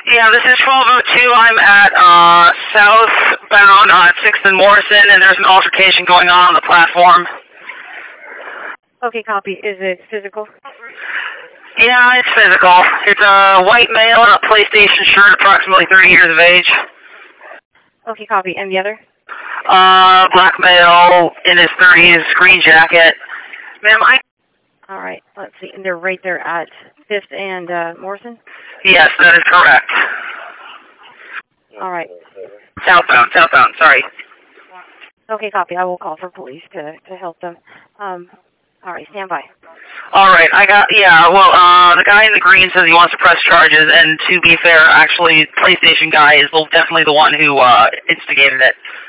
Yeah, this is 1202. I'm at southbound on 6th and Morrison, and there's an altercation going on the platform. Okay, copy. Is it physical? Yeah, it's physical. It's a white male in a PlayStation shirt, approximately 30 years of age. Okay, copy. And the other? Black male in his 30s, green jacket. Ma'am, All right, let's see. And they're right there at 5th and Morrison? Yes, that is correct. All right. Southbound, sorry. Okay, copy. I will call for police to help them. All right, stand by. All right, the guy in the green says he wants to press charges, and to be fair, actually, PlayStation guy is definitely the one who instigated it.